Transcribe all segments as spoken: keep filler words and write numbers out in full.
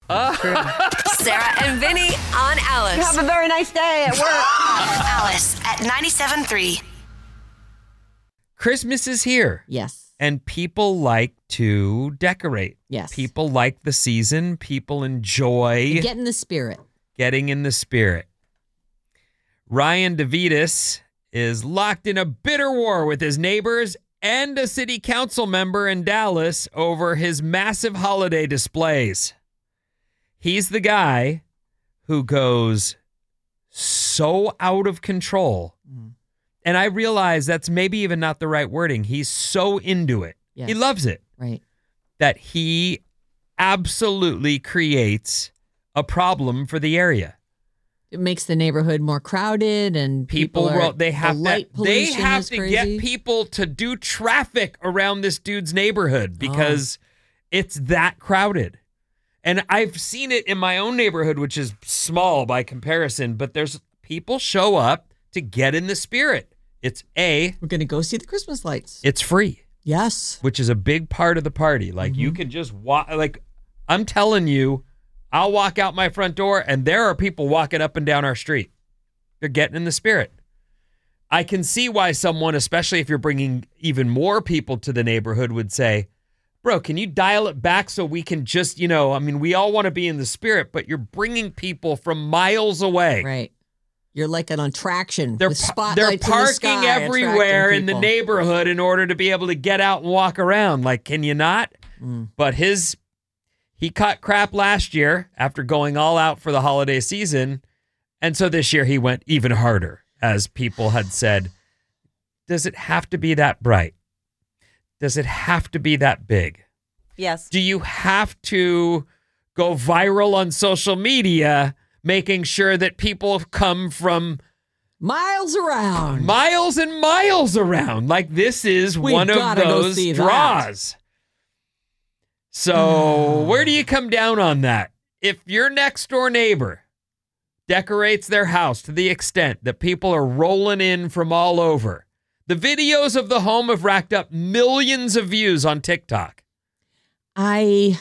Uh. Sarah and Vinny on Alice. Have a very nice day at work. Alice at ninety-seven point three. Christmas is here. Yes. And people like to decorate. Yes. People like the season. People enjoy Get in the spirit. getting in the spirit. Ryan DeVitas is locked in a bitter war with his neighbors and a city council member in Dallas over his massive holiday displays. He's the guy who goes so out of control. Mm. And I realize that's maybe even not the right wording. He's so into it. Yes. He loves it. Right. That he absolutely creates a problem for the area. It makes the neighborhood more crowded and people, People, are, ro- they have the light to, they pollution have is to crazy. get people to do traffic around this dude's neighborhood because it's that crowded. And I've seen it in my own neighborhood, which is small by comparison, but there's people show up to get in the spirit. It's A, We're going to go see the Christmas lights. it's free, Yes. which is a big part of the party. Like you can just walk, like I'm telling you, I'll walk out my front door and there are people walking up and down our street. They're getting in the spirit. I can see why someone, especially if you're bringing even more people to the neighborhood, would say, bro, can you dial it back so we can just, you know, I mean, we all want to be in the spirit, but you're bringing people from miles away. Right. You're like an attraction They're, with pa- spotlights they're in the parking sky, everywhere attracting in the people. neighborhood in order to be able to get out and walk around. Like, can you not? Mm. But his, he caught crap last year after going all out for the holiday season. And so this year he went even harder, as people had said, does it have to be that bright? Does it have to be that big? Yes. Do you have to go viral on social media, making sure that people come from Miles around. miles and miles around? Like this is We one of gotta go those see that. draws. So where do you come down on that? If your next door neighbor decorates their house to the extent that people are rolling in from all over, the videos of the home have racked up millions of views on TikTok. I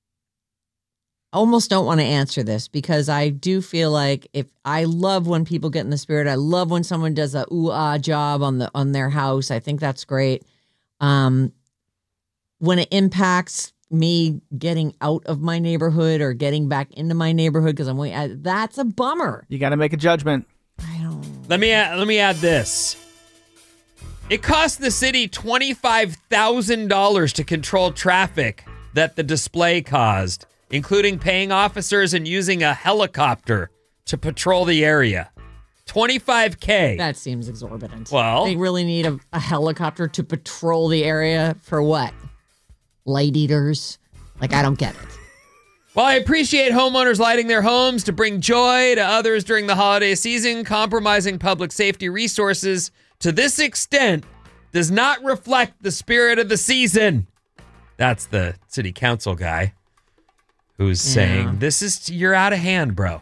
almost don't want to answer this because I do feel like if I love when people get in the spirit, I love when someone does a ooh ah job on the on their house. I think that's great. Um, when it impacts me getting out of my neighborhood or getting back into my neighborhood because I'm waiting, that's a bummer. You got to make a judgment. I don't. Let me add, let me add this. It cost the city twenty-five thousand dollars to control traffic that the display caused, including paying officers and using a helicopter to patrol the area. twenty-five K. That seems exorbitant. Well- they really need a, a helicopter to patrol the area for what? Light eaters? Like, I don't get it. While I appreciate homeowners lighting their homes to bring joy to others during the holiday season, compromising public safety resources to this extent does not reflect the spirit of the season. That's the city council guy who's Yeah. saying, this is, you're out of hand, bro.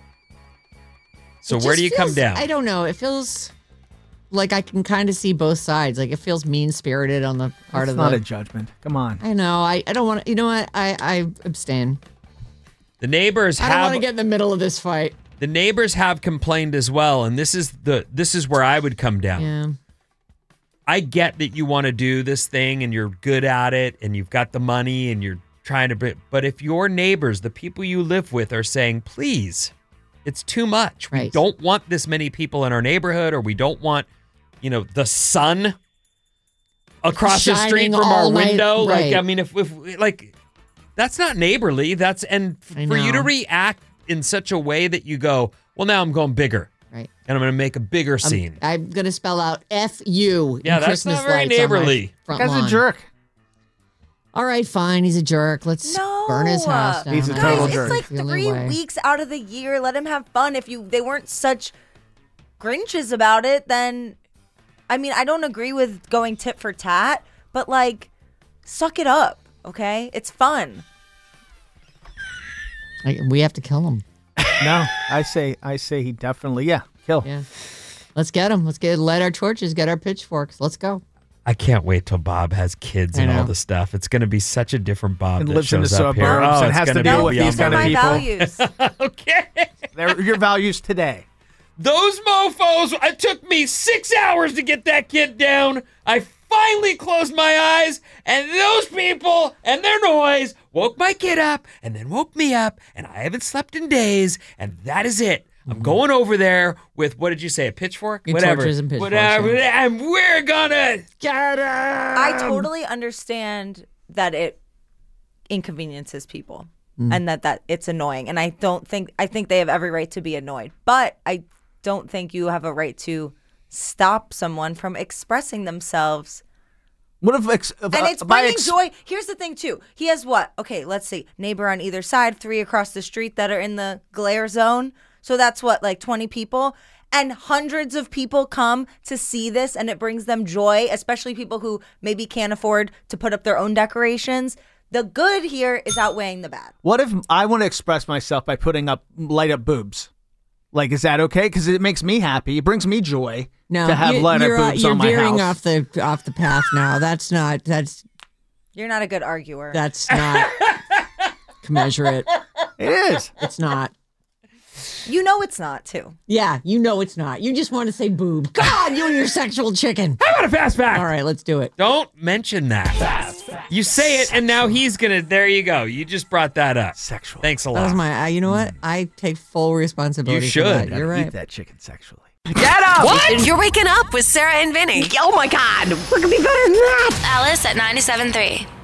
So It where just do you come feels- down? I don't know. It feels like I can kind of see both sides. Like, it feels mean-spirited on the part It's of not the... a judgment. Come on. I know. I, I don't want to... You know what? I, I abstain. The neighbors I don't have want to get in the middle of this fight. the neighbors have complained as well, and this is the this is where I would come down. Yeah. I get that you want to do this thing and you're good at it and you've got the money and you're trying to, br- but if your neighbors, the people you live with, are saying, please, it's too much. We Right. don't want this many people in our neighborhood, or we don't want, you know, the sun across the street Shining from our all night. window. Like, Right. I mean, if, if like, that's not neighborly. That's, and f- I for you to know. react in such a way that you go, well, now I'm going bigger. Right. And I'm going to make a bigger scene. I'm going to spell out F U Yeah, in that's Christmas not very lights on my neighborly. front Guy's lawn. a jerk. All right, fine. He's a jerk. Let's No. burn his house down. He's a I total don't Guys, know. jerk. it's like The only three way. weeks out of the year. Let him have fun. If you they weren't such Grinches about it, then I mean, I don't agree with going tit for tat, but like, suck it up, okay? It's fun. Like, we have to kill him. No, I say, I say he definitely, yeah, kill. Yeah. Let's get him. Let's get light our torches, get our pitchforks. Let's go. I can't wait till Bob has kids I and all know. the stuff. It's going to be such a different Bob And that lives in the shows up here. suburbs Oh, and it's has to gonna deal be with beyond these kind of my people. values. Okay. They're your values today. Those mofos, it took me six hours to get that kid down. I finally closed my eyes, and those people and their noise woke my kid up and then woke me up, and I haven't slept in days, and that is it. I'm going over there with, what did you say, a pitchfork? Your Whatever. torches and pitchforks, Whatever. yeah. And we're gonna get it. I totally understand that it inconveniences people and that, that it's annoying. And I don't think, I think they have every right to be annoyed. But I don't think you have a right to stop someone from expressing themselves. What if, ex- if And uh, it's by bringing ex- joy. Here's the thing, too. He has what? Okay, let's see. Neighbor on either side, three across the street that are in the glare zone. So that's what, like twenty people? And hundreds of people come to see this, and it brings them joy, especially people who maybe can't afford to put up their own decorations. The good here is outweighing the bad. What if I want to express myself by putting up light up boobs? Like, is that okay? Because it makes me happy. It brings me joy No, to have you, light up you're, uh, boobs you're on my veering house. off the off the path now. That's not. That's You're not a good arguer. that's not commensurate. It is. It's not. You know it's not, too. Yeah, you know it's not. You just want to say boob. God, you and your sexual chicken. How about a fast fact? All right, let's do it. Don't mention that. You say it, and now he's gonna. There you go. You just brought that up. Sexual. Thanks a That lot. was my. Uh, you know what? I take full responsibility. You for that. should. You're Eat right. that chicken sexually. What? You're waking up with Sarah and Vinny. Oh my God, what could be better than that? Alice at ninety-seven point three.